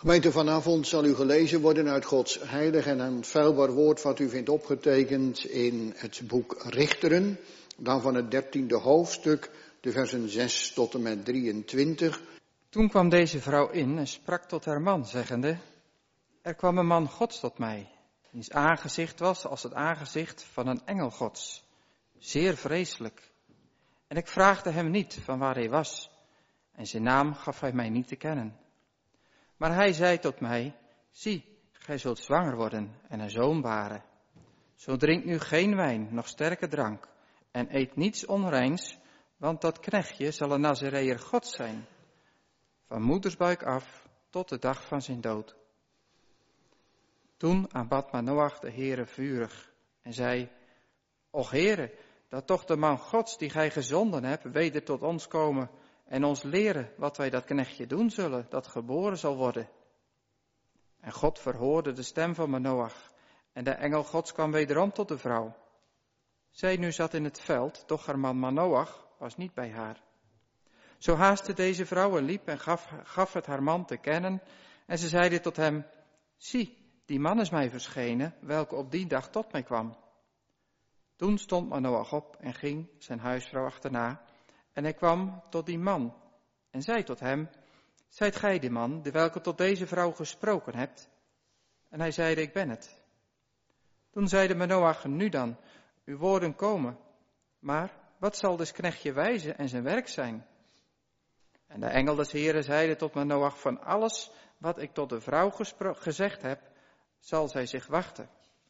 Gemeente, vanavond zal u gelezen worden uit Gods heilig en onfeilbaar woord wat u vindt opgetekend in het boek Richteren. Dan van het 13e hoofdstuk, de versen 6 tot en met 23. Toen kwam deze vrouw in en sprak tot haar man, zeggende: Er kwam een man Gods tot mij, wiens aangezicht was als het aangezicht van een engel Gods, zeer vreselijk. En ik vraagde hem niet van waar hij was, en zijn naam gaf hij mij niet te kennen. Maar hij zei tot mij: Zie, gij zult zwanger worden en een zoon baren. Zo drink nu geen wijn, noch sterke drank, en eet niets onreins, want dat knechtje zal een Nazareër Gods zijn, van moedersbuik af tot de dag van zijn dood. Toen aanbad Manoach de Heere vurig en zei: Och Heere, dat toch de man Gods die gij gezonden hebt weder tot ons komen en ons leren wat wij dat knechtje doen zullen, dat geboren zal worden. En God verhoorde de stem van Manoach, en de engel Gods kwam wederom tot de vrouw. Zij nu zat in het veld, doch haar man Manoach was niet bij haar. Zo haastte deze vrouw en liep en gaf het haar man te kennen, en ze zeide tot hem: Zie, die man is mij verschenen, welke op die dag tot mij kwam. Toen stond Manoach op en ging zijn huisvrouw achterna, en hij kwam tot die man en zei tot hem: Zijt gij die man, die welke tot deze vrouw gesproken hebt? En hij zeide: Ik ben het. Toen zeide Manoach: Nu dan, uw woorden komen, maar wat zal dus knechtje wijzen en zijn werk zijn? En de engel des Heeren zeide tot Manoach: Van alles wat ik tot de vrouw gezegd heb, zal zij zich wachten.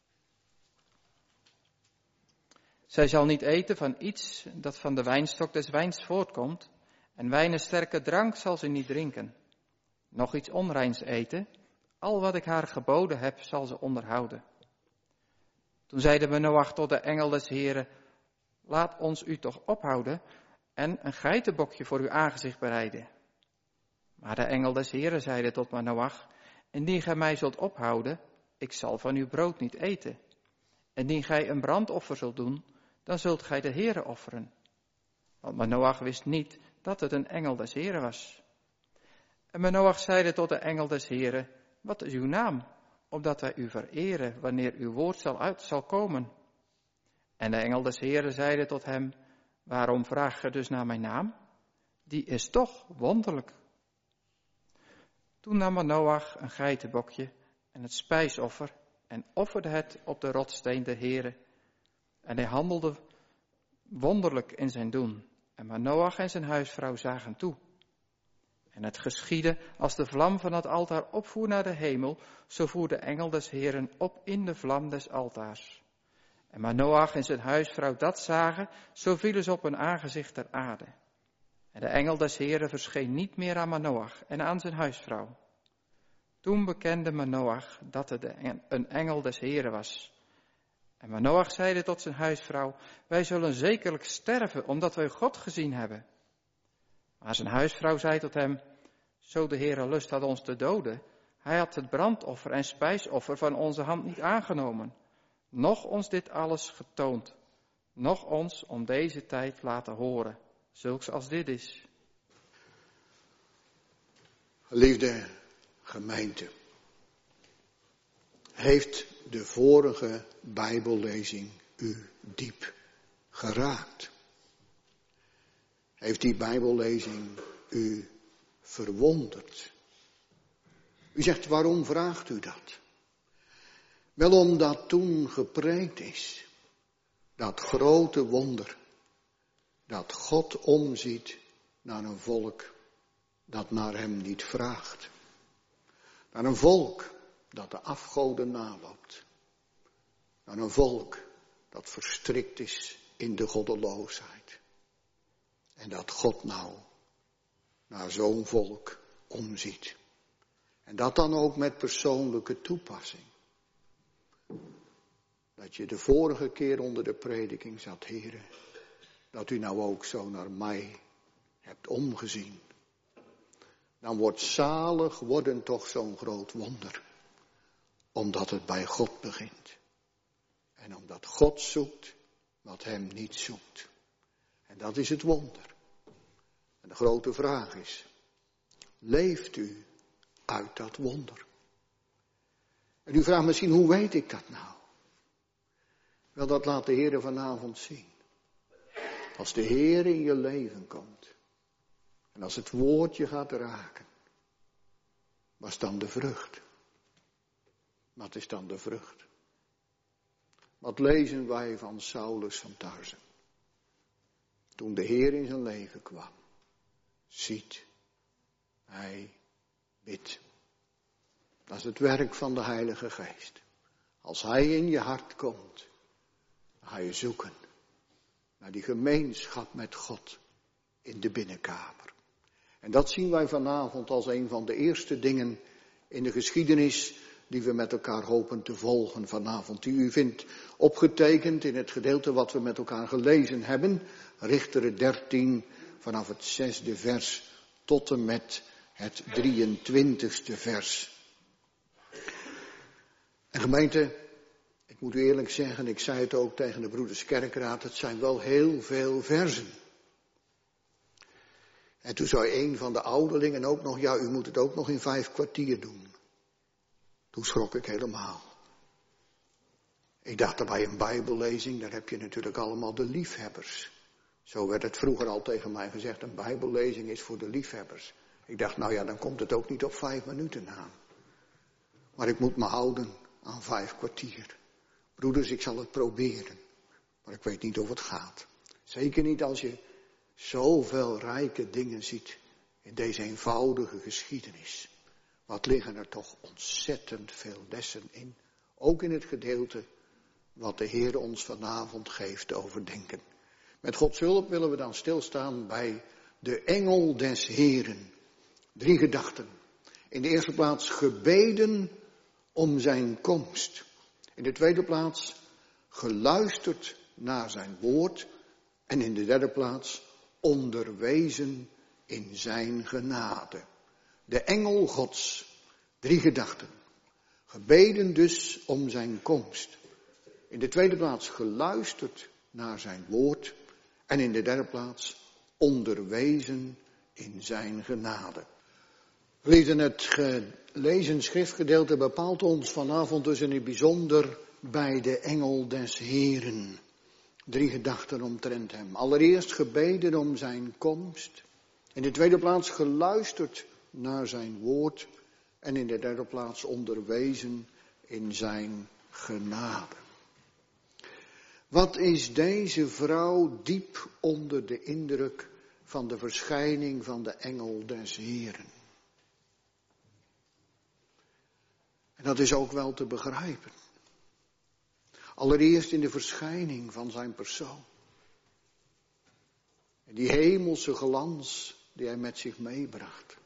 Zij zal niet eten van iets dat van de wijnstok des wijns voortkomt, en wijn en sterke drank zal ze niet drinken. Nog iets onreins eten, al wat ik haar geboden heb, zal ze onderhouden. Toen zeide Manoach tot de engel des Heeren: Laat ons u toch ophouden en een geitenbokje voor uw aangezicht bereiden. Maar de engel des Heeren zeide tot Manoach: Indien gij mij zult ophouden, ik zal van uw brood niet eten. Indien gij een brandoffer zult doen, dan zult gij de Heere offeren. Want Manoach wist niet dat het een engel des Heeren was. En Manoach zeide tot de engel des Heeren: Wat is uw naam, opdat wij u vereren wanneer uw woord zal komen? En de engel des Heeren zeide tot hem: Waarom vraag je dus naar mijn naam? Die is toch wonderlijk. Toen nam Manoach een geitenbokje en het spijsoffer en offerde het op de rotssteen de Heere. En hij handelde wonderlijk in zijn doen. En Manoach en zijn huisvrouw zagen toe. En het geschiedde als de vlam van het altaar opvoer naar de hemel, zo voer de engel des Heeren op in de vlam des altaars. En Manoach en zijn huisvrouw dat zagen, zo vielen ze op hun aangezicht ter aarde. En de engel des Heeren verscheen niet meer aan Manoach en aan zijn huisvrouw. Toen bekende Manoach dat het een engel des Heeren was. En Manoach zeide tot zijn huisvrouw: Wij zullen zekerlijk sterven, omdat wij God gezien hebben. Maar zijn huisvrouw zei tot hem: Zo de Heere lust had ons te doden, hij had het brandoffer en spijsoffer van onze hand niet aangenomen, noch ons dit alles getoond, noch ons om deze tijd laten horen, zulks als dit is. Geliefde gemeente, heeft de vorige Bijbellezing u diep geraakt? Heeft die Bijbellezing u verwonderd? U zegt: waarom vraagt u dat? Wel omdat toen gepreekt is dat grote wonder, dat God omziet naar een volk dat naar hem niet vraagt. Naar een volk dat de afgoden naloopt. Naar een volk dat verstrikt is in de goddeloosheid. En dat God nou naar zo'n volk omziet. En dat dan ook met persoonlijke toepassing. Dat je de vorige keer onder de prediking zat: Heere, dat u nou ook zo naar mij hebt omgezien. Dan wordt zalig worden toch zo'n groot wonder. Omdat het bij God begint. En omdat God zoekt wat hem niet zoekt. En dat is het wonder. En de grote vraag is: leeft u uit dat wonder. En u vraagt misschien, hoe weet ik dat nou? Wel, dat laat de Heer vanavond zien. Als de Heer in je leven komt. En als het woord je gaat raken. Wat is dan de vrucht? Wat is dan de vrucht? Wat lezen wij van Saulus van Tarsen? Toen de Heer in zijn leven kwam. Ziet, hij bidt. Dat is het werk van de Heilige Geest. Als hij in je hart komt, dan ga je zoeken naar die gemeenschap met God in de binnenkamer. En dat zien wij vanavond als een van de eerste dingen in de geschiedenis die we met elkaar hopen te volgen vanavond. Die u vindt opgetekend in het gedeelte wat we met elkaar gelezen hebben. Richteren 13 vanaf het 6e vers tot en met het 23e vers. En gemeente, ik moet u eerlijk zeggen, ik zei het ook tegen de broeders Kerkraad, het zijn wel heel veel versen. En toen zei een van de ouderlingen ook nog, ja, u moet het ook nog in 5 kwartier doen. Toen schrok ik helemaal. Ik dacht dat bij een bijbellezing, daar heb je natuurlijk allemaal de liefhebbers. Zo werd het vroeger al tegen mij gezegd, een bijbellezing is voor de liefhebbers. Ik dacht, nou ja, dan komt het ook niet op 5 minuten aan. Maar ik moet me houden aan 5 kwartier. Broeders, ik zal het proberen. Maar ik weet niet of het gaat. Zeker niet als je zoveel rijke dingen ziet in deze eenvoudige geschiedenis. Wat liggen er toch ontzettend veel lessen in. Ook in het gedeelte wat de Heer ons vanavond geeft te overdenken. Met Gods hulp willen we dan stilstaan bij de engel des Heeren. 3 gedachten. In de eerste plaats gebeden om zijn komst. In de tweede plaats geluisterd naar zijn woord. En in de derde plaats onderwezen in zijn genade. De engel Gods. 3 gedachten. Gebeden dus om zijn komst. In de tweede plaats geluisterd naar zijn woord. En in de derde plaats onderwezen in zijn genade. Het gelezen schriftgedeelte bepaalt ons vanavond dus in het bijzonder bij de engel des Heeren. 3 gedachten omtrent hem. Allereerst gebeden om zijn komst. In de tweede plaats geluisterd naar zijn woord. En in de derde plaats onderwezen in zijn genade. Wat is deze vrouw diep onder de indruk van de verschijning van de engel des Heeren? En dat is ook wel te begrijpen. Allereerst in de verschijning van zijn persoon. En die hemelse glans die hij met zich meebracht.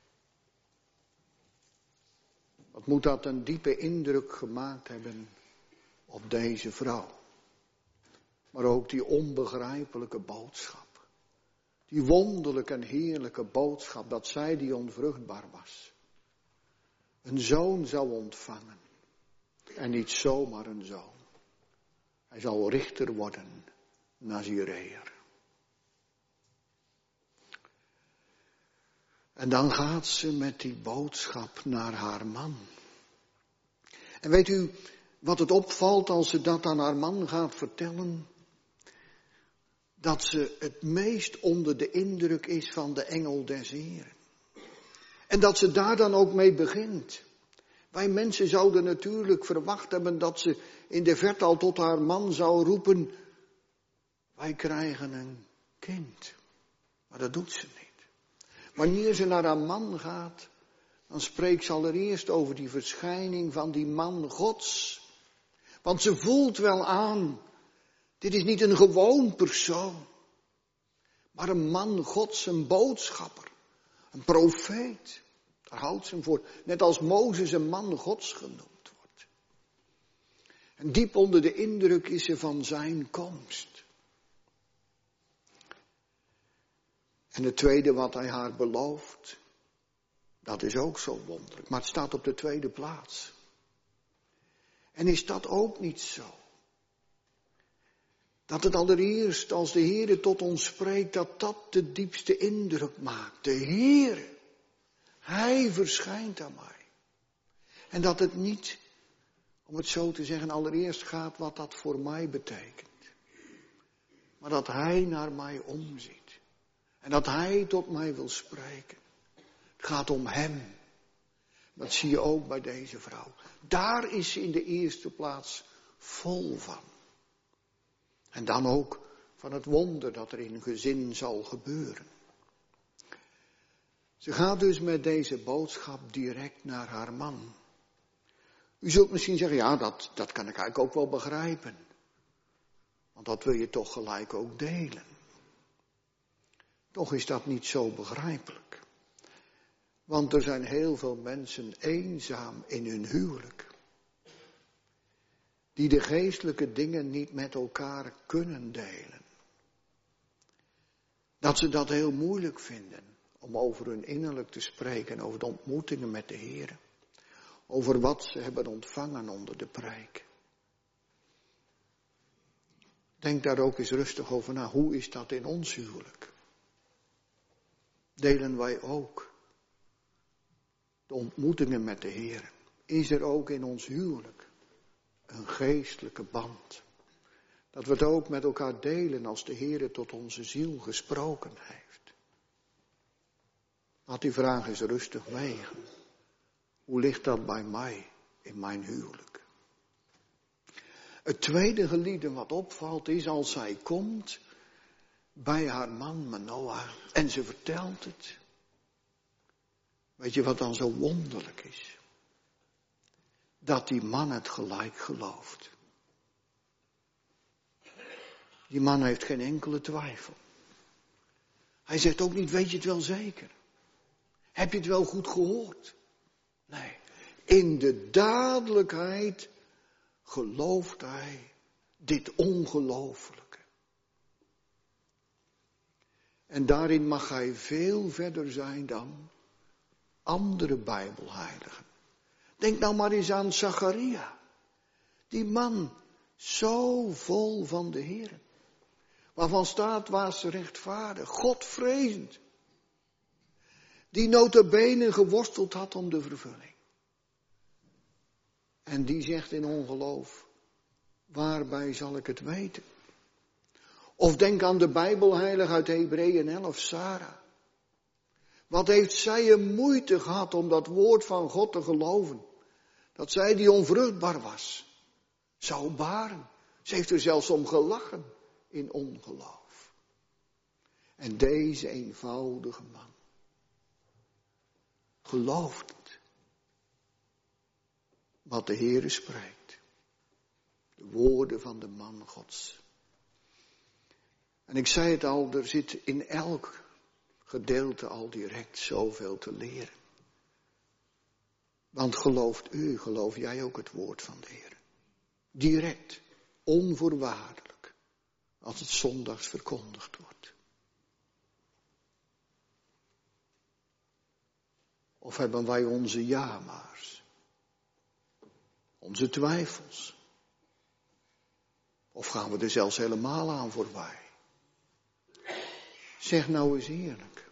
Wat moet dat een diepe indruk gemaakt hebben op deze vrouw. Maar ook die onbegrijpelijke boodschap. Die wonderlijke en heerlijke boodschap dat zij die onvruchtbaar was. Een zoon zou ontvangen. En niet zomaar een zoon. Hij zal richter worden, Nazireër. En dan gaat ze met die boodschap naar haar man. En weet u wat het opvalt als ze dat aan haar man gaat vertellen? Dat ze het meest onder de indruk is van de engel des Heeren. En dat ze daar dan ook mee begint. Wij mensen zouden natuurlijk verwacht hebben dat ze in de verte al tot haar man zou roepen. Wij krijgen een kind. Maar dat doet ze niet. Wanneer ze naar haar man gaat, dan spreekt ze allereerst over die verschijning van die man Gods. Want ze voelt wel aan, dit is niet een gewoon persoon. Maar een man Gods, een boodschapper, een profeet. Daar houdt ze hem voor. Net als Mozes een man Gods genoemd wordt. En diep onder de indruk is ze van zijn komst. En het tweede wat hij haar belooft, dat is ook zo wonderlijk. Maar het staat op de tweede plaats. En is dat ook niet zo? Dat het allereerst als de Heere tot ons spreekt, dat de diepste indruk maakt. De Heere. Hij verschijnt aan mij. En dat het niet, om het zo te zeggen, allereerst gaat wat dat voor mij betekent. Maar dat hij naar mij omziet. En dat hij tot mij wil spreken. Het gaat om hem. Dat zie je ook bij deze vrouw. Daar is ze in de eerste plaats vol van. En dan ook van het wonder dat er in een gezin zal gebeuren. Ze gaat dus met deze boodschap direct naar haar man. U zult misschien zeggen, ja, dat kan ik eigenlijk ook wel begrijpen. Want dat wil je toch gelijk ook delen. Toch is dat niet zo begrijpelijk. Want er zijn heel veel mensen eenzaam in hun huwelijk. Die de geestelijke dingen niet met elkaar kunnen delen. Dat ze dat heel moeilijk vinden om over hun innerlijk te spreken, over de ontmoetingen met de Heer. Over wat ze hebben ontvangen onder de preek. Denk daar ook eens rustig over na. Hoe is dat in ons huwelijk? Delen wij ook de ontmoetingen met de Heer? Is er ook in ons huwelijk een geestelijke band? Dat we het ook met elkaar delen als de Heer tot onze ziel gesproken heeft. Laat die vraag eens rustig wegen. Hoe ligt dat bij mij in mijn huwelijk? Het tweede gelieden wat opvalt is als zij komt bij haar man Manoah en ze vertelt het. Weet je wat dan zo wonderlijk is? Dat die man het gelijk gelooft. Die man heeft geen enkele twijfel. Hij zegt ook niet, weet je het wel zeker? Heb je het wel goed gehoord? Nee, in de dadelijkheid gelooft hij dit ongelooflijke. En daarin mag hij veel verder zijn dan andere Bijbelheiligen. Denk nou maar eens aan Zacharia. Die man, zo vol van de Heer. Waarvan staat, was rechtvaardig, Godvrezend. Die nota bene geworsteld had om de vervulling. En die zegt in ongeloof, waarbij zal ik het weten? Of denk aan de Bijbelheilige uit Hebreeën 11, Sarah. Wat heeft zij een moeite gehad om dat woord van God te geloven? Dat zij die onvruchtbaar was, zou baren. Ze heeft er zelfs om gelachen in ongeloof. En deze eenvoudige man gelooft het. Wat de Heere spreekt. De woorden van de man Gods. En ik zei het al, er zit in elk gedeelte al direct zoveel te leren. Want geloof jij ook het woord van de Heer? Direct, onvoorwaardelijk, als het zondags verkondigd wordt. Of hebben wij onze ja-maars? Onze twijfels? Of gaan we er zelfs helemaal aan voorbij? Zeg nou eens eerlijk.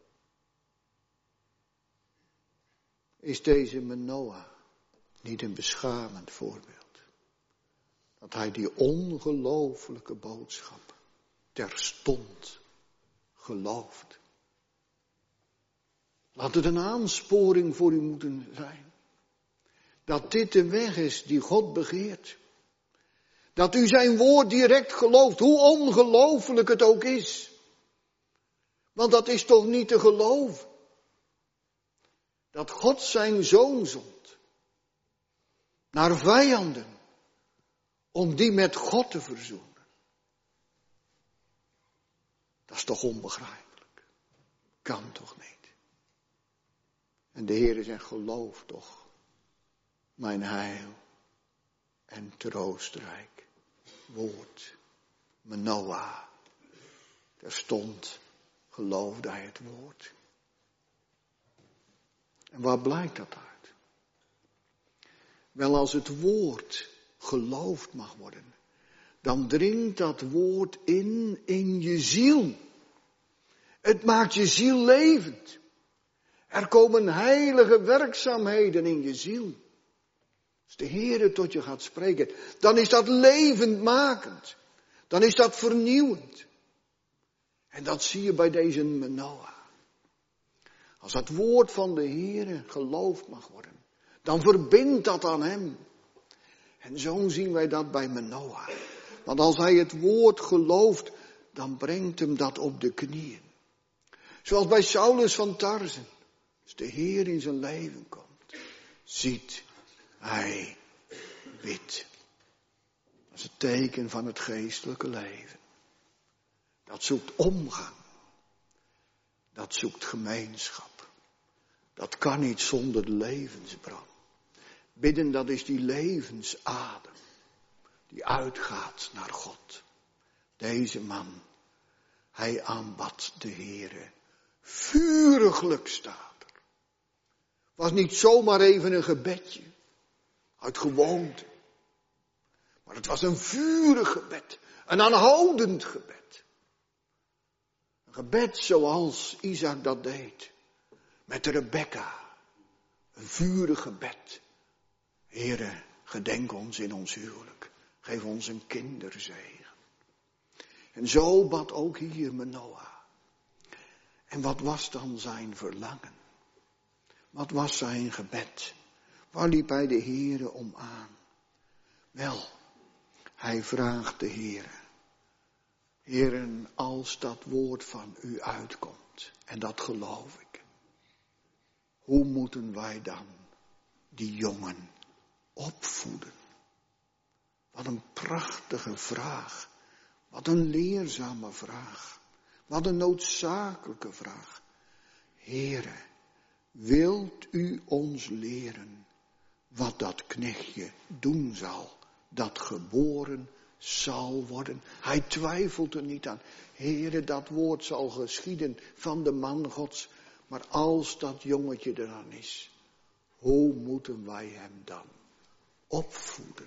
Is deze Manoah niet een beschamend voorbeeld? Dat hij die ongelooflijke boodschap terstond gelooft. Laat het een aansporing voor u moeten zijn. Dat dit de weg is die God begeert. Dat u zijn woord direct gelooft, hoe ongelooflijk het ook is. Want dat is toch niet te geloven. Dat God zijn zoon zond. Naar vijanden. Om die met God te verzoenen. Dat is toch onbegrijpelijk. Kan toch niet. En de Heere zegt, geloof toch. Mijn heil en troostrijk woord. Manoah. Terstond geloofde hij het woord. En waar blijkt dat uit? Wel, als het woord geloofd mag worden, dan dringt dat woord in je ziel. Het maakt je ziel levend. Er komen heilige werkzaamheden in je ziel. Als de Heere tot je gaat spreken, dan is dat levendmakend. Dan is dat vernieuwend. En dat zie je bij deze Manoah. Als dat woord van de Heere geloofd mag worden, dan verbindt dat aan hem. En zo zien wij dat bij Manoah. Want als hij het woord gelooft, dan brengt hem dat op de knieën. Zoals bij Saulus van Tarsen. Als de Heer in zijn leven komt, ziet hij wit. Dat is het teken van het geestelijke leven. Dat zoekt omgang. Dat zoekt gemeenschap. Dat kan niet zonder de levensbron. Bidden, dat is die levensadem. Die uitgaat naar God. Deze man, hij aanbad de Heere. Vuriglijk staat er. Was niet zomaar even een gebedje. Uit gewoonte. Maar het was een vurig gebed. Een aanhoudend gebed. Een gebed zoals Isaac dat deed. Met Rebekka. Een vurig gebed. Heere, gedenk ons in ons huwelijk. Geef ons een kinderzegen. En zo bad ook hier Manoah. En wat was dan zijn verlangen? Wat was zijn gebed? Waar liep hij de Heere om aan? Wel, hij vraagt de Heere. Heeren, als dat woord van u uitkomt, en dat geloof ik. Hoe moeten wij dan die jongen opvoeden? Wat een prachtige vraag. Wat een leerzame vraag. Wat een noodzakelijke vraag. Heere, wilt u ons leren wat dat knechtje doen zal, dat geboren zal worden? Hij twijfelt er niet aan. Heere, dat woord zal geschieden van de man Gods. Maar als dat jongetje er dan is, hoe moeten wij hem dan opvoeden?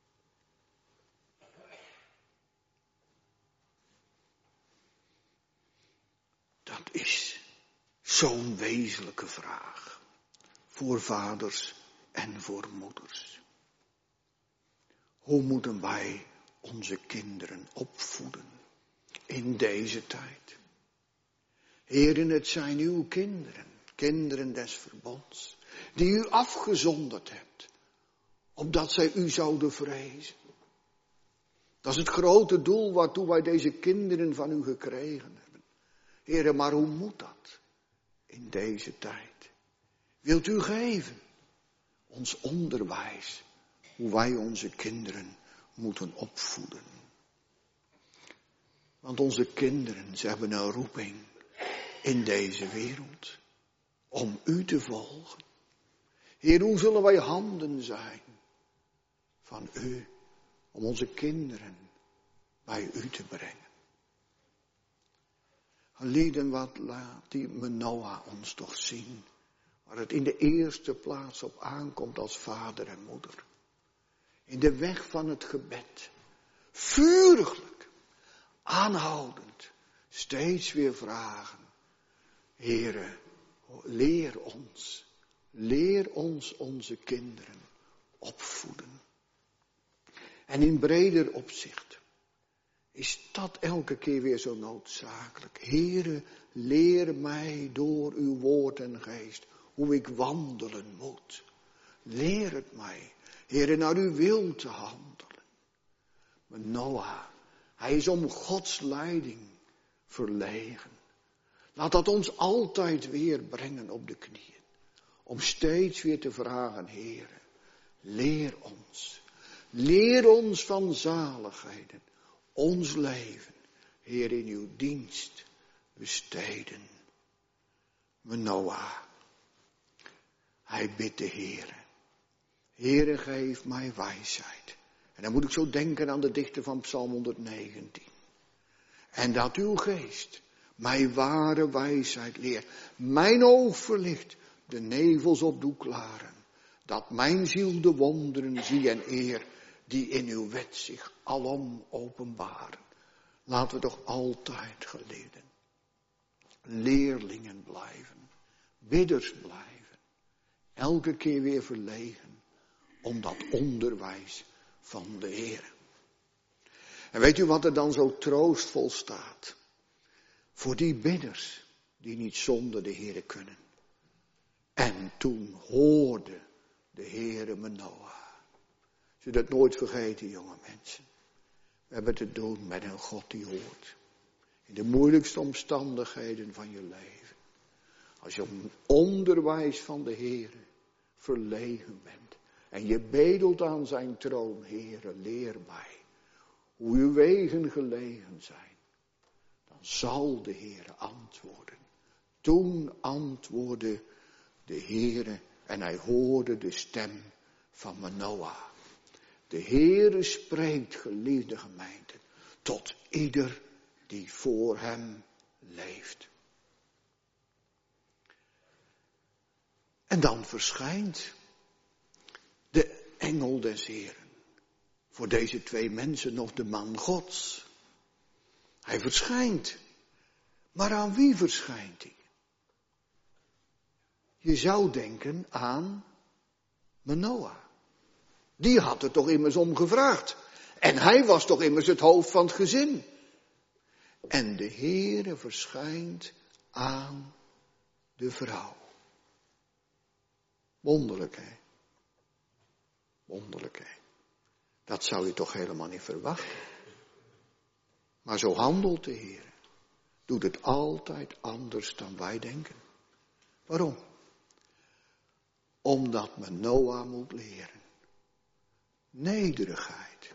Dat is zo'n wezenlijke vraag. Voor vaders en voor moeders. Hoe moeten wij onze kinderen opvoeden in deze tijd? Heren, het zijn uw kinderen, kinderen des verbonds, die u afgezonderd hebt, opdat zij u zouden vrezen. Dat is het grote doel waartoe wij deze kinderen van u gekregen hebben. Heren, maar hoe moet dat in deze tijd? Wilt u geven ons onderwijs, hoe wij onze kinderen moeten opvoeden? Want onze kinderen, ze hebben een roeping in deze wereld om u te volgen. Heer, hoe zullen wij handen zijn van u om onze kinderen bij u te brengen? Lieden, wat laat die Manoah ons toch zien, waar het in de eerste plaats op aankomt als vader en moeder. In de weg van het gebed, vuriglijk, aanhoudend, steeds weer vragen. Heere, leer ons onze kinderen opvoeden. En in breder opzicht is dat elke keer weer zo noodzakelijk. Heere, leer mij door uw woord en geest hoe ik wandelen moet. Leer het mij, Heere, naar uw wil te handelen. Manoah, hij is om Gods leiding verlegen. Laat dat ons altijd weer brengen op de knieën. Om steeds weer te vragen, Heere, leer ons. Leer ons van zaligheden. Ons leven, Heer, in uw dienst besteden. Manoah, hij bidt de Heere. Heere, geef mij wijsheid. En dan moet ik zo denken aan de dichter van Psalm 119. En dat uw geest mij ware wijsheid leert. Mijn oog verlicht, de nevels op doe klaren. Dat mijn ziel de wonderen zie en eer, die in uw wet zich alom openbaren. Laten we toch altijd geleerden, leerlingen blijven bidders blijven. Elke keer weer verlegen om dat onderwijs van de Heer. En weet u wat er dan zo troostvol staat? Voor die bidders die niet zonder de Heer kunnen. En toen hoorde de Heer Manoah. Zul je dat nooit vergeten, jonge mensen. We hebben te doen met een God die hoort. In de moeilijkste omstandigheden van je leven. Als je om onderwijs van de Heer verlegen bent. En je bedelt aan zijn troon. Heere, leer mij hoe uw wegen gelegen zijn. Dan zal de Heer antwoorden. Toen antwoordde de Heer en hij hoorde de stem van Manoah. De Heere spreekt, geliefde gemeente, tot ieder die voor hem leeft. En dan verschijnt de engel des Heeren. Voor deze twee mensen nog de man Gods. Hij verschijnt. Maar aan wie verschijnt hij? Je zou denken aan Manoah. Die had er toch immers om gevraagd. En hij was toch immers het hoofd van het gezin. En de Heere verschijnt aan de vrouw. Wonderlijk, hè? Wonderlijk, hè? Dat zou je toch helemaal niet verwachten. Maar zo handelt de Heer. Doet het altijd anders dan wij denken. Waarom? Omdat Manoah moet leren. Nederigheid.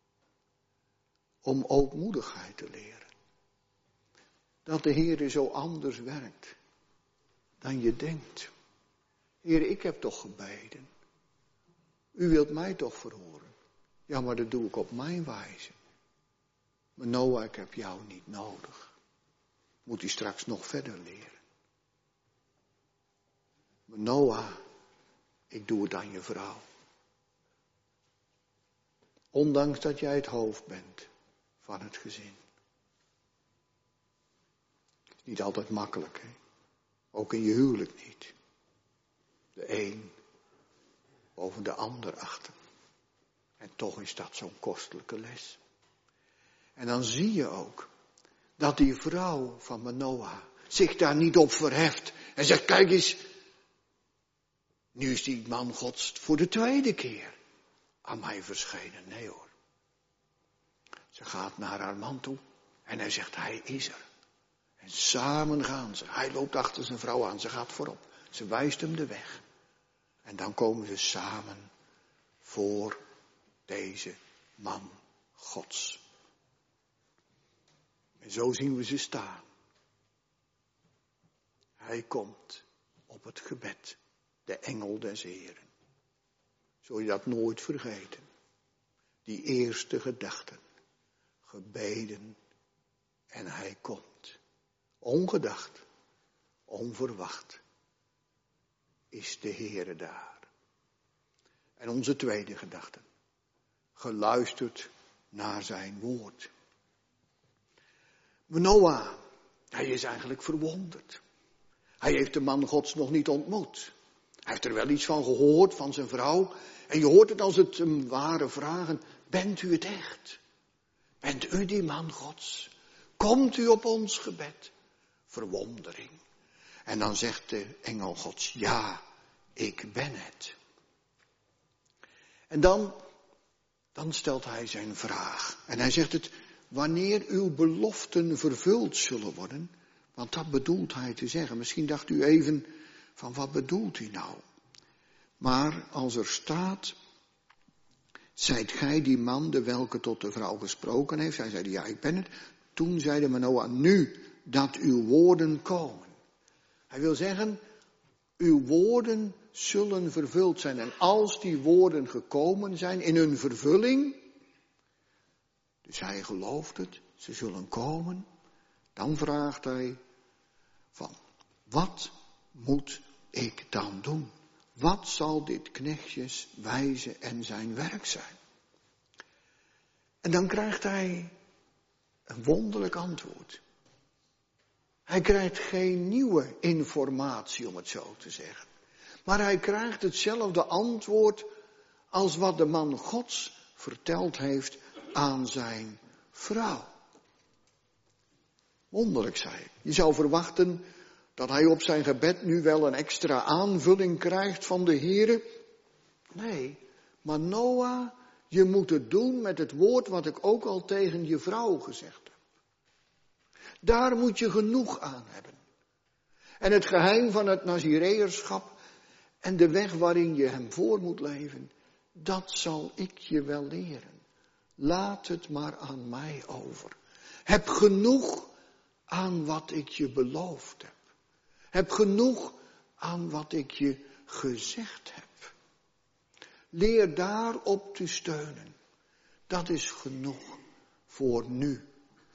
Om ootmoedigheid te leren. Dat de Heer zo anders werkt dan je denkt. Heer, ik heb toch gebeden. U wilt mij toch verhoren. Ja, maar dat doe ik op mijn wijze. Manoah, ik heb jou niet nodig. Moet hij straks nog verder leren. Manoah, ik doe het aan je vrouw. Ondanks dat jij het hoofd bent van het gezin. Niet altijd makkelijk, hè? Ook in je huwelijk niet. De een boven de ander achter. En toch is dat zo'n kostelijke les. En dan zie je ook dat die vrouw van Manoah zich daar niet op verheft. En zegt, kijk eens, nu is die man Gods voor de tweede keer aan mij verschenen. Nee hoor. Ze gaat naar haar man toe en hij zegt, hij is er. En samen gaan ze. Hij loopt achter zijn vrouw aan, ze gaat voorop. Ze wijst hem de weg. En dan komen ze samen voor deze man Gods. En zo zien we ze staan. Hij komt op het gebed, de engel des Heeren. Zul je dat nooit vergeten. Die eerste gedachten, gebeden en hij komt. Ongedacht, onverwacht is de Heere daar. En onze tweede gedachte, geluisterd naar zijn woord. Manoah, hij is eigenlijk verwonderd. Hij heeft de man Gods nog niet ontmoet. Hij heeft er wel iets van gehoord van zijn vrouw. En je hoort het als het hem ware vragen, bent u het echt? Bent u die man Gods? Komt u op ons gebed? Verwondering. En dan zegt de engel Gods, ja, ik ben het. En dan stelt hij zijn vraag. En hij zegt het, wanneer uw beloften vervuld zullen worden. Want dat bedoelt hij te zeggen. Misschien dacht u even van wat bedoelt hij nou? Maar als er staat, zijt gij die man de welke tot de vrouw gesproken heeft? Hij zei, ja, ik ben het. Toen zeide Manoah, nu dat uw woorden komen. Hij wil zeggen, uw woorden zullen vervuld zijn. En als die woorden gekomen zijn in hun vervulling, dus hij gelooft het, ze zullen komen, dan vraagt hij van, wat moet ik dan doen? Wat zal dit knechtjes wijze en zijn werk zijn? En dan krijgt hij een wonderlijk antwoord. Hij krijgt geen nieuwe informatie, om het zo te zeggen. Maar hij krijgt hetzelfde antwoord als wat de man Gods verteld heeft aan zijn vrouw. Wonderlijk, zei ik. Je zou verwachten dat hij op zijn gebed nu wel een extra aanvulling krijgt van de Heere. Nee, maar Noah, je moet het doen met het woord wat ik ook al tegen je vrouw gezegd heb. Daar moet je genoeg aan hebben. En het geheim van het Nazireërschap en de weg waarin je hem voor moet leven, dat zal ik je wel leren. Laat het maar aan mij over. Heb genoeg aan wat ik je beloofd heb. Heb genoeg aan wat ik je gezegd heb. Leer daarop te steunen. Dat is genoeg voor nu.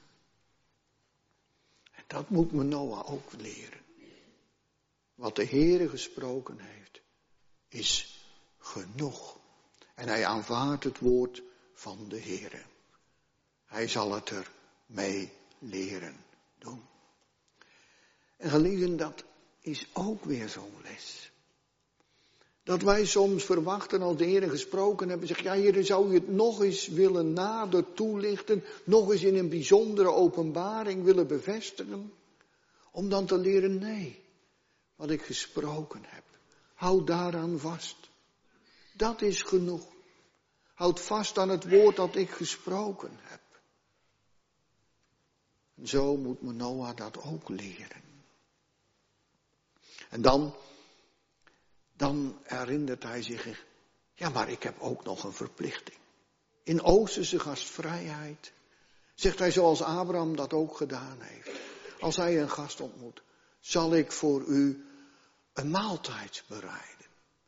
En dat moet Noah ook leren. Wat de Heere gesproken heeft, is genoeg. En hij aanvaardt het woord van de Heere. Hij zal het er mee leren doen. En geliefden, dat is ook weer zo'n les. Dat wij soms verwachten als de Heere gesproken hebben, zeggen, ja Heere, zou u het nog eens willen nader toelichten, nog eens in een bijzondere openbaring willen bevestigen? Om dan te leren, nee, wat ik gesproken heb, houd daaraan vast. Dat is genoeg. Houd vast aan het woord dat ik gesproken heb. En zo moet Noah dat ook leren. En dan herinnert hij zich, ja maar ik heb ook nog een verplichting. In Oosterse gastvrijheid zegt hij zoals Abraham dat ook gedaan heeft. Als hij een gast ontmoet, zal ik voor u een maaltijd bereiden.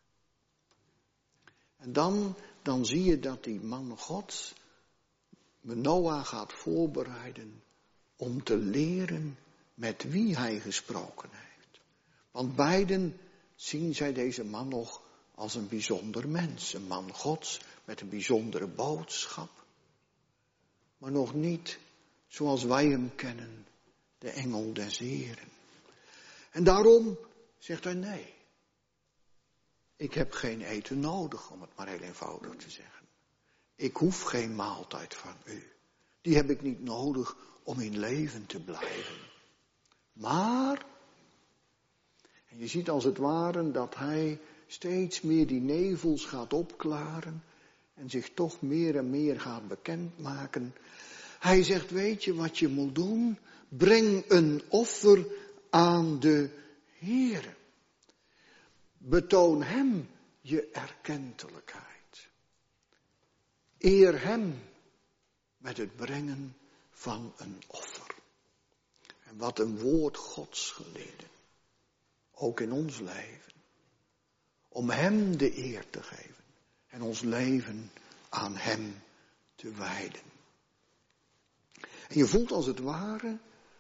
En dan zie je dat die man Gods Noah gaat voorbereiden om te leren met wie hij gesproken heeft. Want beiden zien zij deze man nog als een bijzonder mens. Een man Gods met een bijzondere boodschap. Maar nog niet zoals wij hem kennen, de engel des Heren. En daarom zegt hij nee. Ik heb geen eten nodig, om het maar heel eenvoudig te zeggen. Ik hoef geen maaltijd van u. Die heb ik niet nodig om in leven te blijven. Maar, en je ziet als het ware dat hij steeds meer die nevels gaat opklaren en zich toch meer en meer gaat bekendmaken. Hij zegt, weet je wat je moet doen? Breng een offer aan de Heere. Betoon hem je erkentelijkheid. Eer hem met het brengen van een offer. En wat een woord Gods geleden. Ook in ons leven. Om hem de eer te geven. En ons leven aan hem te wijden. En je voelt als het ware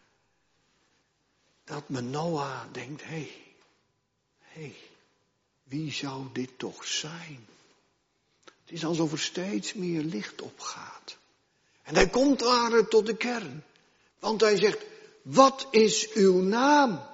dat Noah denkt, hé, wie zou dit toch zijn? Het is alsof er steeds meer licht opgaat. En hij komt daar tot de kern. Want hij zegt, wat is uw naam?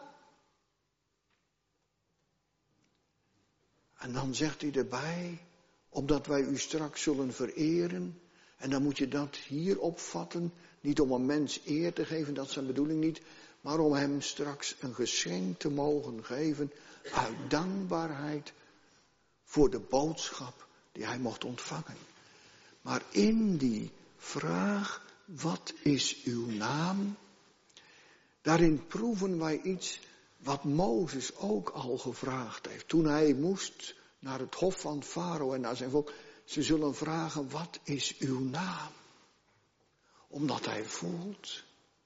En dan zegt hij erbij, opdat wij u straks zullen vereren. En dan moet je dat hier opvatten. Niet om een mens eer te geven, dat is zijn bedoeling niet. Maar om hem straks een geschenk te mogen geven uit dankbaarheid voor de boodschap die hij mocht ontvangen. Maar in die vraag, wat is uw naam? Daarin proeven wij iets wat Mozes ook al gevraagd heeft. Toen hij moest naar het hof van Farao en naar zijn volk. Ze zullen vragen, wat is uw naam? Omdat hij voelt,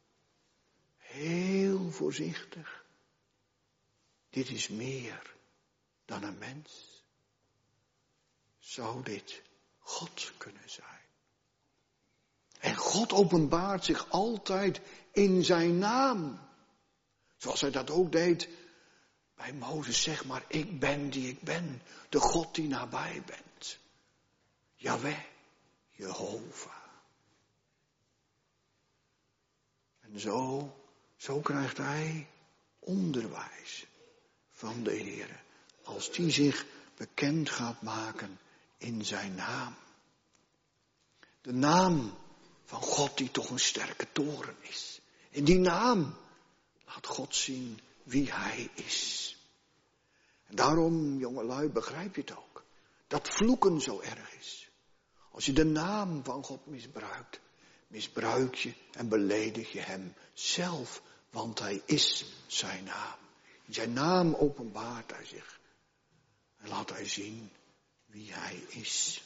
heel voorzichtig, dit is meer dan een mens. Zou dit God kunnen zijn? En God openbaart zich altijd in zijn naam. Zoals hij dat ook deed bij Mozes. Zeg maar, ik ben die ik ben. De God die nabij bent. Jahweh, Jehovah. En zo Zo krijgt hij onderwijs van de Heere. Als die zich bekend gaat maken in zijn naam. De naam van God die toch een sterke toren is. In die naam laat God zien wie hij is. En daarom, jongelui, begrijp je het ook. Dat vloeken zo erg is. Als je de naam van God misbruikt, misbruik je en beledig je hem zelf. Want hij is zijn naam. In zijn naam openbaart hij zich. En laat hij zien wie hij is.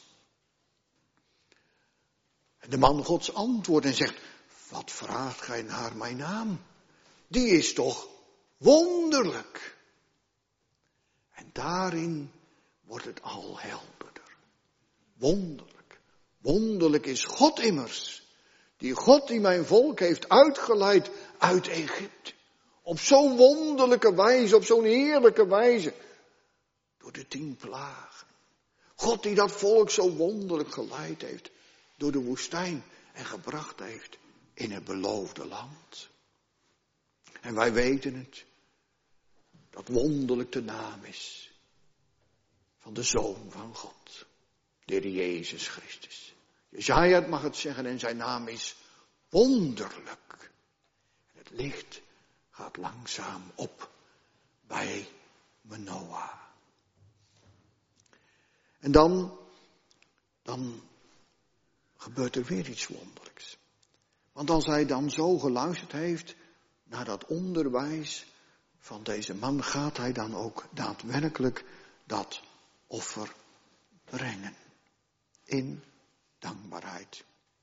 En de man Gods antwoordt en zegt, wat vraagt gij naar mijn naam? Die is toch wonderlijk. En daarin wordt het al helderder. Wonderlijk. Wonderlijk is God immers. Die God die mijn volk heeft uitgeleid uit Egypte. Op zo'n wonderlijke wijze, op zo'n heerlijke wijze. Door de 10 plagen. God die dat volk zo wonderlijk geleid heeft. Door de woestijn en gebracht heeft in het beloofde land. En wij weten het. Dat wonderlijk de naam is. Van de Zoon van God. De Heer Jezus Christus. Jesaja mag het zeggen en zijn naam is wonderlijk. En het licht gaat langzaam op bij Manoah. En dan gebeurt er weer iets wonderlijks. Want als hij dan zo geluisterd heeft naar dat onderwijs van deze man, gaat hij dan ook daadwerkelijk dat offer brengen. In dankbaarheid.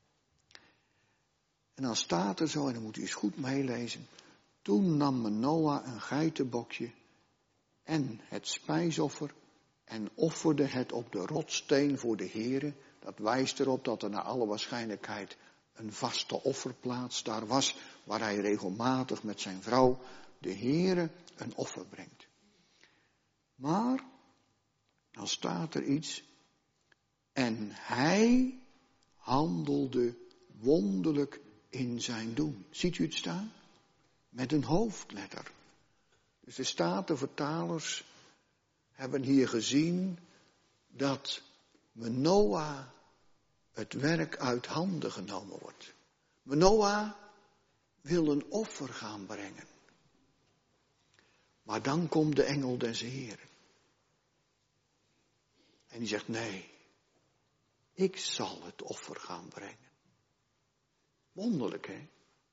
En dan staat er zo, en dan moet u eens goed meelezen. Toen nam Manoah een geitenbokje en het spijsoffer en offerde het op de rotssteen voor de Heere. Dat wijst erop dat er naar alle waarschijnlijkheid een vaste offerplaats daar was, waar hij regelmatig met zijn vrouw de Heere een offer brengt. Maar, dan staat er iets, en hij handelde wonderlijk in zijn doen. Ziet u het staan? Met een hoofdletter. Dus de Statenvertalers hebben hier gezien dat Manoah het werk uit handen genomen wordt. Manoah wil een offer gaan brengen. Maar dan komt de engel des Heeren. En die zegt, nee, ik zal het offer gaan brengen. Wonderlijk, hè?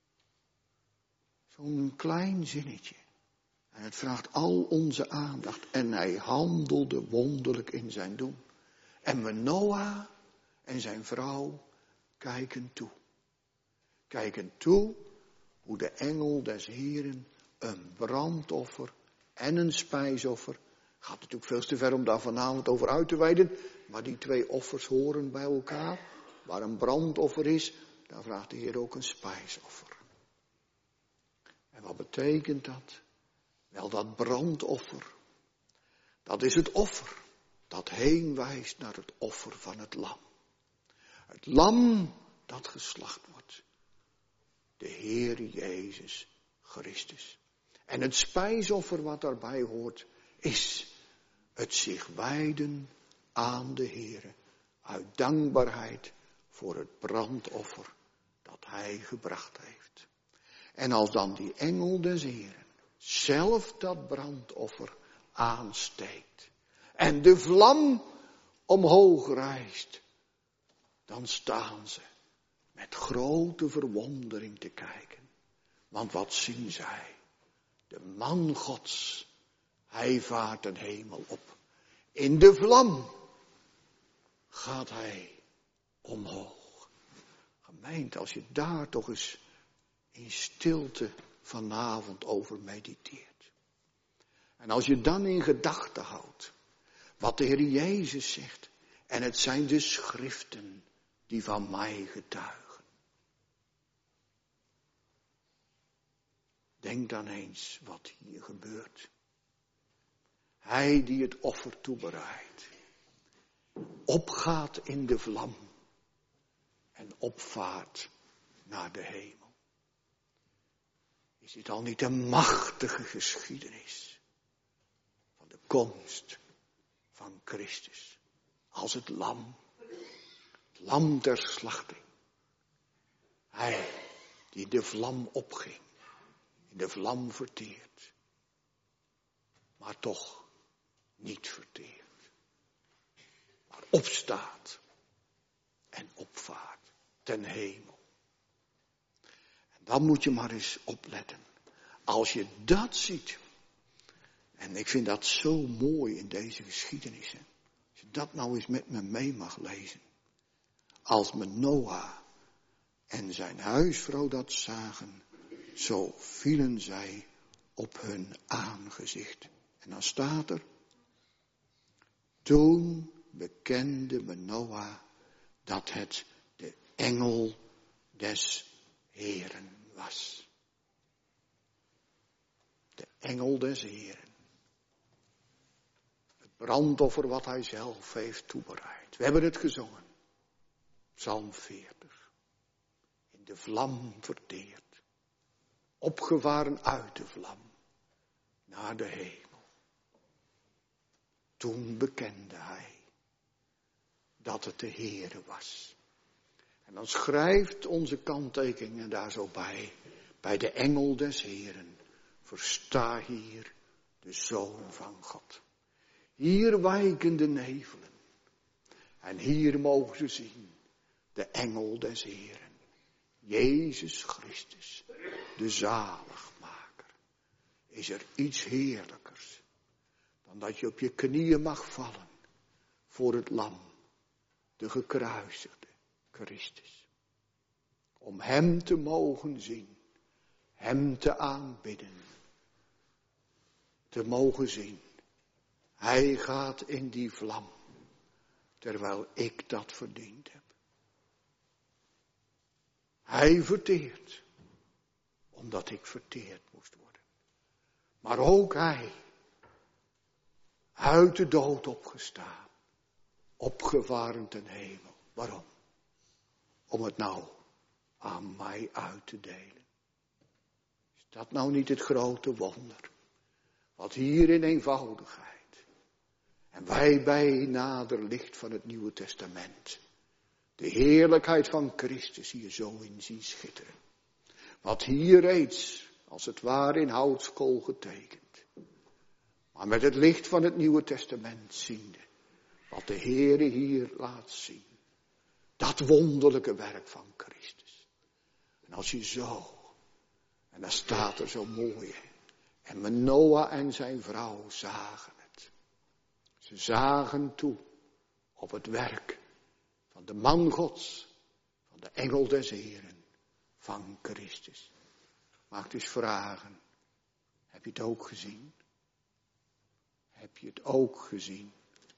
Zo'n klein zinnetje. En het vraagt al onze aandacht. En hij handelde wonderlijk in zijn doen. En Manoah en zijn vrouw kijken toe. Kijken toe hoe de engel des Heeren een brandoffer en een spijsoffer. Gaat natuurlijk veel te ver om daar vanavond over uit te wijden. Maar die 2 offers horen bij elkaar. Waar een brandoffer is, daar vraagt de Heer ook een spijsoffer. En wat betekent dat? Wel, dat brandoffer. Dat is het offer. Dat heen wijst naar het offer van het lam. Het lam dat geslacht wordt. De Heer Jezus Christus. En het spijsoffer wat daarbij hoort, is het zich wijden aan de Heer. Uit dankbaarheid voor het brandoffer dat hij gebracht heeft. En als dan die engel des Heeren zelf dat brandoffer aansteekt. En de vlam omhoog rijst. Dan staan ze met grote verwondering te kijken. Want wat zien zij? De man Gods, hij vaart den hemel op. In de vlam gaat hij omhoog. Gemeente, als je daar toch eens in stilte vanavond over mediteert. En als je dan in gedachten houdt wat de Heer Jezus zegt. En het zijn de schriften die van mij getuigen. Denk dan eens wat hier gebeurt. Hij die het offer toebereidt. Opgaat in de vlam. En opvaart naar de hemel. Is dit al niet een machtige geschiedenis van de komst van Christus als het lam der slachting. Hij die in de vlam opging, in de vlam verteert, maar toch niet verteert, maar opstaat en opvaart ten hemel. En dan moet je maar eens opletten. Als je dat ziet, en ik vind dat zo mooi in deze geschiedenissen, als je dat nou eens met me mee mag lezen. Als Noach en zijn huisvrouw dat zagen, zo vielen zij op hun aangezicht. En dan staat er, toen bekende Noach dat het de engel des Heeren was. De engel des Heeren. Het brandoffer wat hij zelf heeft toebereid. We hebben het gezongen. Psalm 40. In de vlam verteerd. Opgevaren uit de vlam. Naar de hemel. Toen bekende hij dat het de Heere was. En dan schrijft onze kanttekeningen daar zo bij de engel des Heeren. Versta hier de Zoon van God. Hier wijken de nevelen. En hier mogen ze zien de engel des Heeren. Jezus Christus, de zaligmaker. Is er iets heerlijkers dan dat je op je knieën mag vallen voor het lam, de gekruisigde Christus. Om hem te mogen zien, hem te aanbidden, te mogen zien. Hij gaat in die vlam, terwijl ik dat verdiend heb. Hij verteert, omdat ik verteerd moest worden. Maar ook hij, uit de dood opgestaan, opgevaren ten hemel. Waarom? Om het nou aan mij uit te delen. Is dat nou niet het grote wonder? Wat hier in eenvoudigheid. En wij bij nader licht van het Nieuwe Testament. De heerlijkheid van Christus hier zo in zien schitteren. Wat hier reeds, als het ware in houtskool getekend. Maar met het licht van het Nieuwe Testament ziende. Wat de Heere hier laat zien. Dat wonderlijke werk van Christus. En als je zo, en dan staat er zo mooi. En Noach en zijn vrouw zagen het. Ze zagen toe op het werk van de man Gods, van de engel des Heeren, van Christus. Mag ik dus vragen, heb je het ook gezien? Heb je het ook gezien?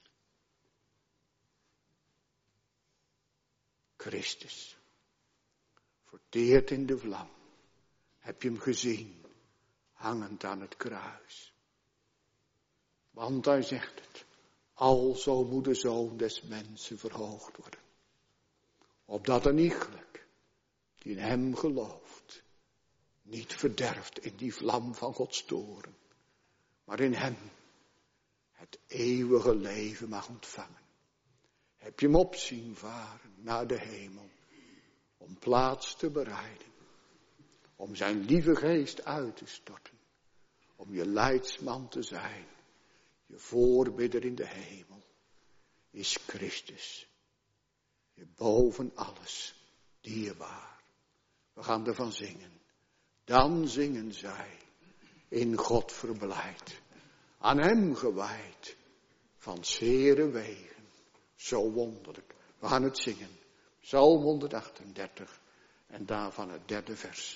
Christus, verteerd in de vlam. Heb je hem gezien, hangend aan het kruis? Want hij zegt het, alzo moet de Zoon des mensen verhoogd worden. Opdat een iegelijk, die in hem gelooft, niet verderft in die vlam van Gods toren, maar in hem het eeuwige leven mag ontvangen. Heb je hem op zien varen naar de hemel, om plaats te bereiden, om zijn lieve geest uit te storten, om je leidsman te zijn, je voorbidder in de hemel, is Christus, je boven alles dierbaar. We gaan ervan zingen. Dan zingen zij, in God verblijd, aan hem gewijd, van zere wegen. Zo wonderlijk. We gaan het zingen. Psalm 138 en daarvan het 3e vers.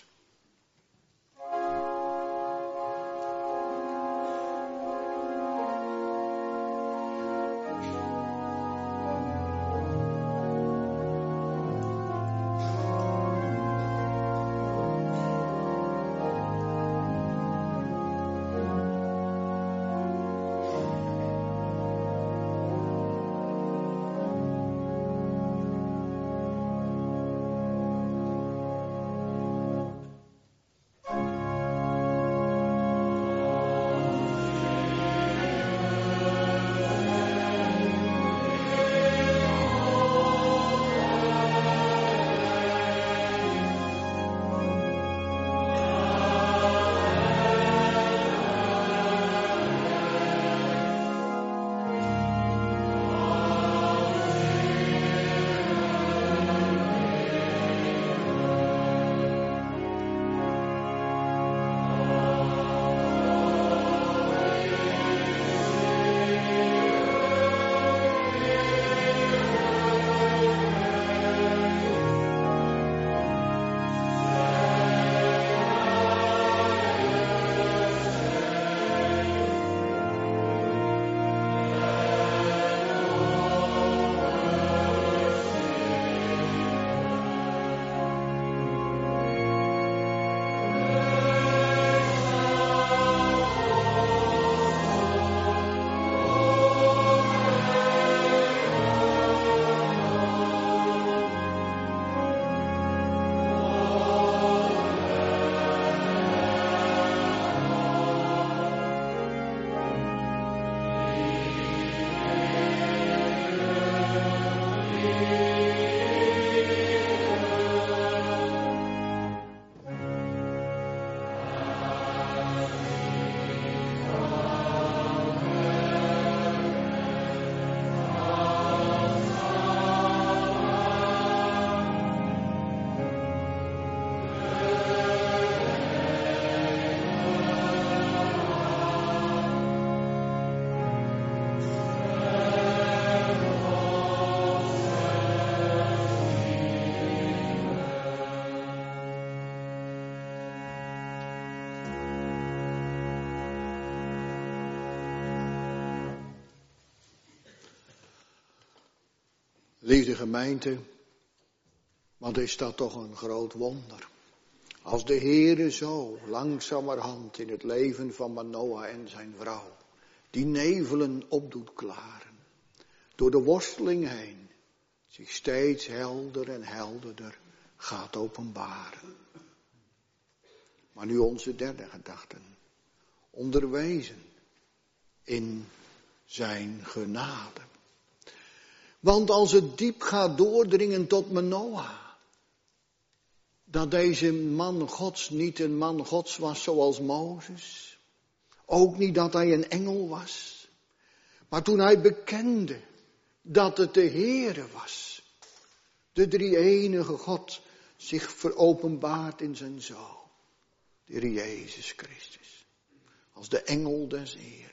Lieve gemeente, wat is dat toch een groot wonder. Als de Heere zo langzamerhand in het leven van Manoah en zijn vrouw die nevelen op doet klaren, door de worsteling heen, zich steeds helder en helderder gaat openbaren. Maar nu onze derde gedachte. Onderwezen in zijn genade. Want als het diep gaat doordringen tot Manoah, dat deze man Gods niet een man Gods was zoals Mozes, ook niet dat hij een engel was, maar toen hij bekende dat het de Heere was, de drie-enige God zich veropenbaart in zijn Zoon, de Heer Jezus Christus, als de engel des Heeren.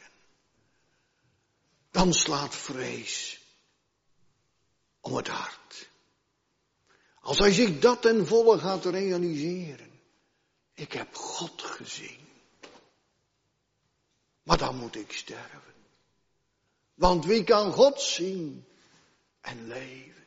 Dan slaat vrees om het hart. Als hij zich dat ten volle gaat realiseren. Ik heb God gezien. Maar dan moet ik sterven. Want wie kan God zien en leven?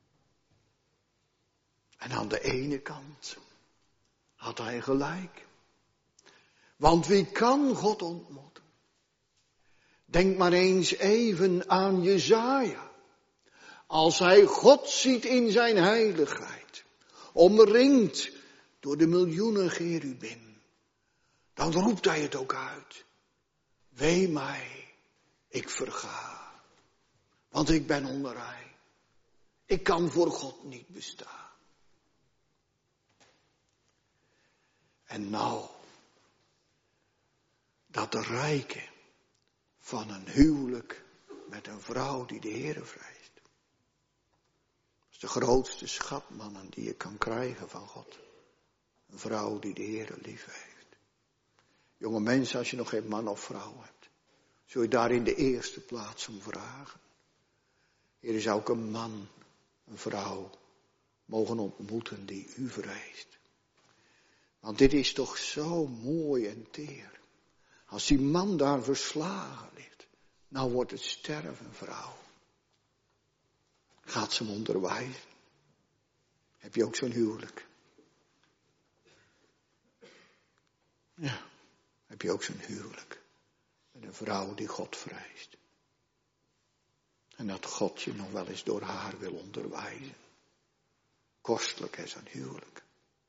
En aan de ene kant had hij gelijk. Want wie kan God ontmoeten? Denk maar eens even aan Jesaja. Als hij God ziet in zijn heiligheid, omringd door de miljoenen cherubim, dan roept hij het ook uit. Wee mij, ik verga, want ik ben onrein. Ik kan voor God niet bestaan. En nou, dat de rijke van een huwelijk met een vrouw die de Heere vreest. Dat is de grootste schat, mannen, die je kan krijgen van God. Een vrouw die de Heere lief heeft. Jonge mensen, als je nog geen man of vrouw hebt, zul je daar in de eerste plaats om vragen. Heer, zou ik een man, een vrouw mogen ontmoeten die u vreest. Want dit is toch zo mooi en teer. Als die man daar verslagen ligt, nou wordt het sterven, vrouw. Gaat ze hem onderwijzen? Heb je ook zo'n huwelijk? Ja, heb je ook zo'n huwelijk? Met een vrouw die God vreest. En dat God je nog wel eens door haar wil onderwijzen. Kostelijk is een huwelijk.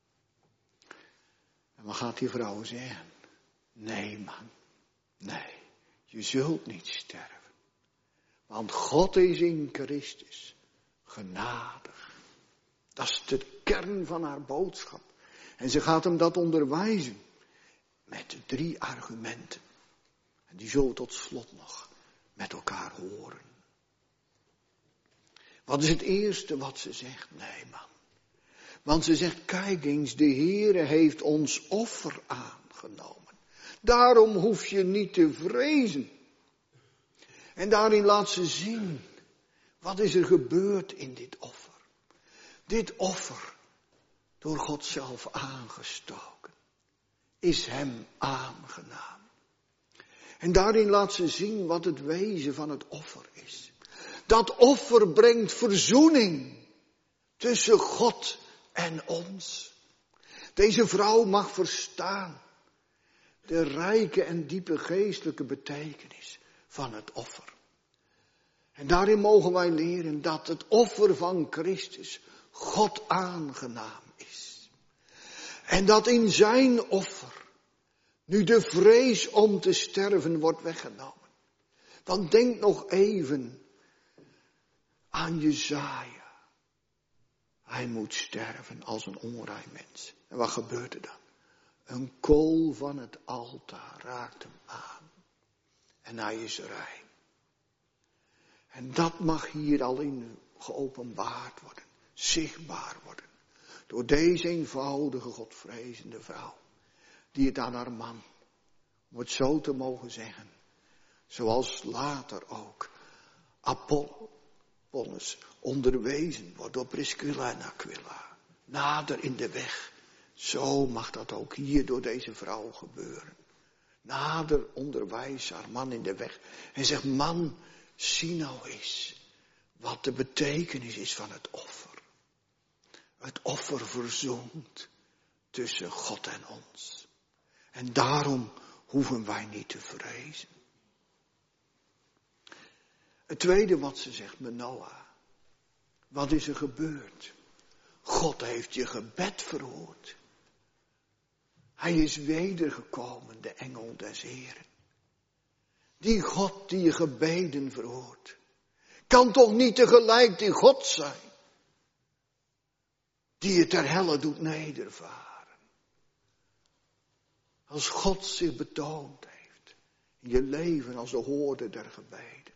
En wat gaat die vrouw zeggen? Nee, man. Nee, je zult niet sterven. Want God is in Christus genadig. Dat is de kern van haar boodschap. En ze gaat hem dat onderwijzen. Met 3 argumenten. En die zullen we tot slot nog met elkaar horen. Wat is het eerste wat ze zegt? Nee, man. Want ze zegt, kijk eens, de Heere heeft ons offer aangenomen. Daarom hoef je niet te vrezen. En daarin laat ze zien, wat is er gebeurd in dit offer? Dit offer, door God zelf aangestoken, is hem aangenaam. En daarin laat ze zien wat het wezen van het offer is. Dat offer brengt verzoening tussen God en ons. Deze vrouw mag verstaan de rijke en diepe geestelijke betekenis van het offer. En daarin mogen wij leren dat het offer van Christus God aangenaam is. En dat in zijn offer nu de vrees om te sterven wordt weggenomen. Want denk nog even aan Jesaja. Hij moet sterven als een onrein mens. En wat gebeurt er dan? Een kool van het altaar raakt hem aan. En hij is rein. En dat mag hier al in geopenbaard worden. Zichtbaar worden. Door deze eenvoudige, godvrezende vrouw. Die het aan haar man, om het zo te mogen zeggen. Zoals later ook Apollos onderwezen wordt door Priscilla en Aquila. Nader in de weg. Zo mag dat ook hier door deze vrouw gebeuren. Nader onderwijst haar man in de weg. En zegt, man, zie nou eens wat de betekenis is van het offer. Het offer verzoent tussen God en ons. En daarom hoeven wij niet te vrezen. Het tweede wat ze zegt, Manoah. Wat is er gebeurd? God heeft je gebed verhoord. Hij is wedergekomen, de engel des Heren. Die God die je gebeden verhoort, kan toch niet tegelijk die God zijn, die je ter helle doet nedervaren. Als God zich betoond heeft in je leven als de hoorder der gebeden,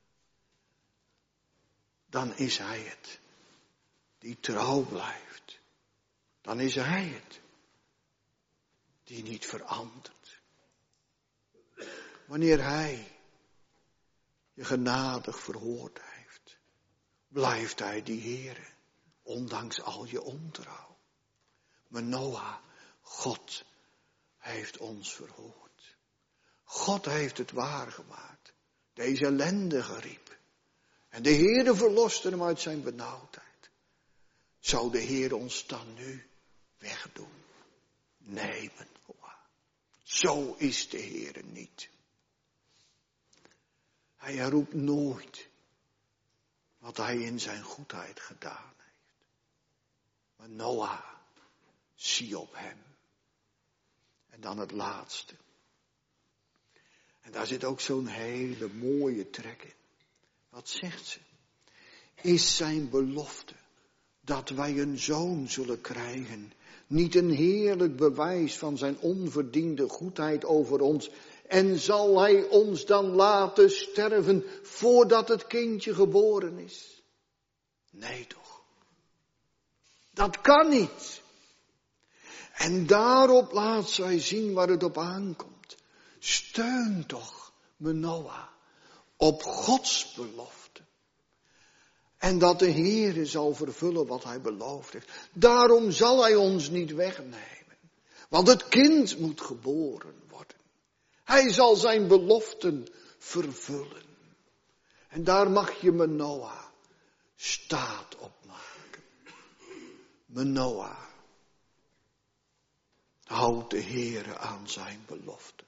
dan is Hij het die trouw blijft. Dan is Hij het die niet verandert. Wanneer Hij je genadig verhoord heeft, blijft Hij die Heere, ondanks al je ontrouw. Manoah, God heeft ons verhoord. God heeft het waargemaakt. Deze ellendige riep. En de Heere verloste hem uit zijn benauwdheid. Zou de Heer ons dan nu wegdoen? Nee, Manoah. Zo is de Heere niet. Hij herroept nooit wat hij in zijn goedheid gedaan heeft. Manoah, zie op hem. En dan het laatste. En daar zit ook zo'n hele mooie trek in. Wat zegt ze? Is zijn belofte dat wij een zoon zullen krijgen niet een heerlijk bewijs van zijn onverdiende goedheid over ons? En zal hij ons dan laten sterven voordat het kindje geboren is? Nee toch. Dat kan niet. En daarop laat zij zien waar het op aankomt. Steun toch, Manoah, op Gods belofte. En dat de Heere zal vervullen wat hij beloofd heeft. Daarom zal hij ons niet wegnemen. Want het kind moet geboren worden. Hij zal zijn beloften vervullen. En daar mag je Manoah staat op maken. Manoah houdt de Heere aan zijn belofte.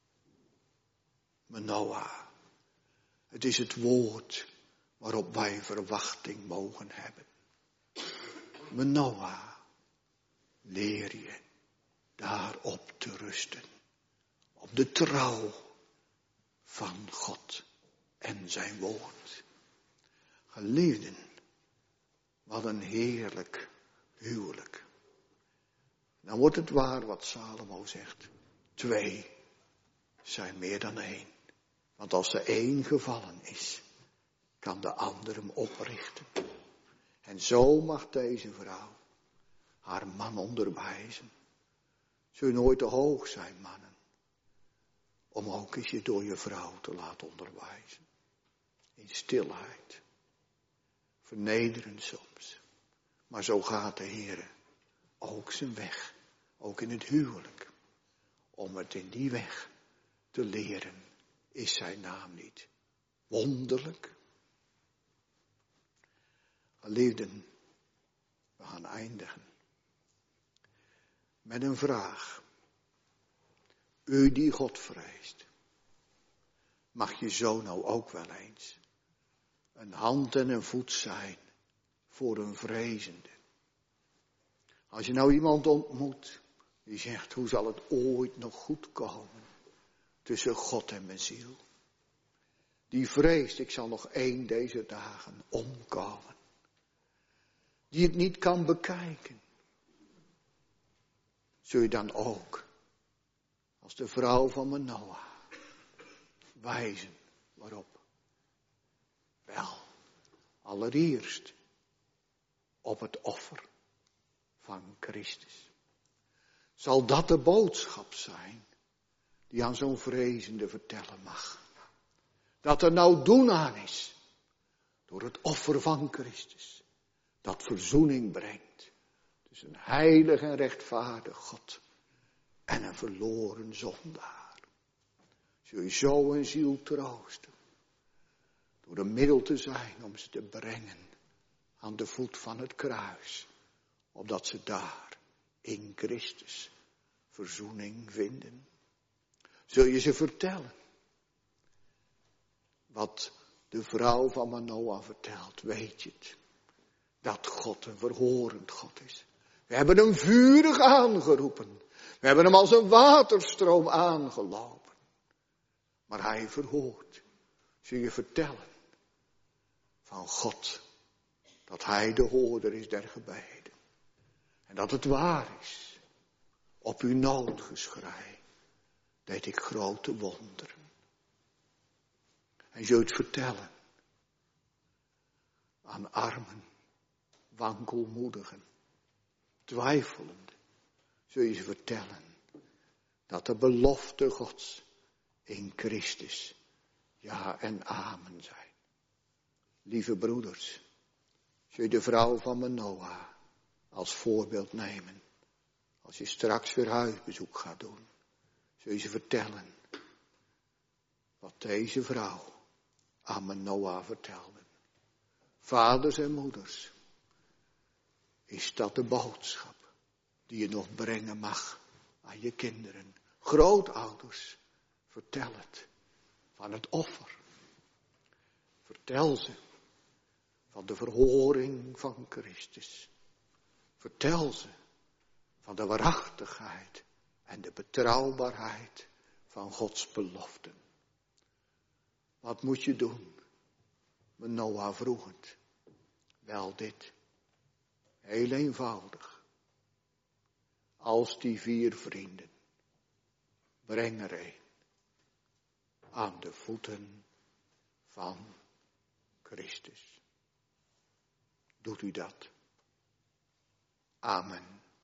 Manoah, het is het woord waarop wij verwachting mogen hebben. Manoah, leer je daarop te rusten. Op de trouw van God en zijn woord. Geliefden, wat een heerlijk huwelijk. Dan wordt het waar wat Salomo zegt. 2 zijn meer dan 1. Want als er 1 gevallen is, kan de ander hem oprichten. En zo mag deze vrouw haar man onderwijzen. Zul je nooit te hoog zijn, mannen, om ook eens je door je vrouw te laten onderwijzen. In stilheid. Vernederend soms. Maar zo gaat de Heere ook zijn weg. Ook in het huwelijk. Om het in die weg te leren, is zijn naam niet wonderlijk. Geliefden, we gaan eindigen met een vraag. U die God vreest, mag je zo nou ook wel eens een hand en een voet zijn voor een vrezende? Als je nou iemand ontmoet die zegt, hoe zal het ooit nog goed komen tussen God en mijn ziel? Die vreest, ik zal nog 1 deze dagen omkomen. Die het niet kan bekijken. Zul je dan ook, als de vrouw van Manoah, wijzen waarop? Wel, allereerst op het offer van Christus. Zal dat de boodschap zijn die aan zo'n vrezende vertellen mag? Dat er nou doen aan is door het offer van Christus. Dat verzoening brengt tussen een heilig en rechtvaardig God en een verloren zondaar. Zul je zo een ziel troosten door een middel te zijn om ze te brengen aan de voet van het kruis. Opdat ze daar in Christus verzoening vinden. Zul je ze vertellen wat de vrouw van Manoah vertelt, weet je het? Dat God een verhorend God is. We hebben hem vurig aangeroepen. We hebben hem als een waterstroom aangelopen. Maar hij verhoort. Zul je vertellen van God. Dat hij de hoorder is der gebeden. En dat het waar is. Op uw noodgeschrei deed ik grote wonderen. En zul je het vertellen aan armen, wankelmoedigen, twijfelenden. Zul je ze vertellen dat de belofte Gods in Christus ja en amen zijn. Lieve broeders, zul je de vrouw van Manoah als voorbeeld nemen. Als je straks weer huisbezoek gaat doen, zul je ze vertellen wat deze vrouw aan Manoah vertelde. Vaders en moeders, is dat de boodschap die je nog brengen mag aan je kinderen. Grootouders, vertel het van het offer. Vertel ze van de verhoring van Christus. Vertel ze van de waarachtigheid en de betrouwbaarheid van Gods beloften. Wat moet je doen? Manoah vroeg het. Wel dit. Heel eenvoudig. Als die 4 vrienden. Breng er een. Aan de voeten van Christus. Doet u dat? Amen.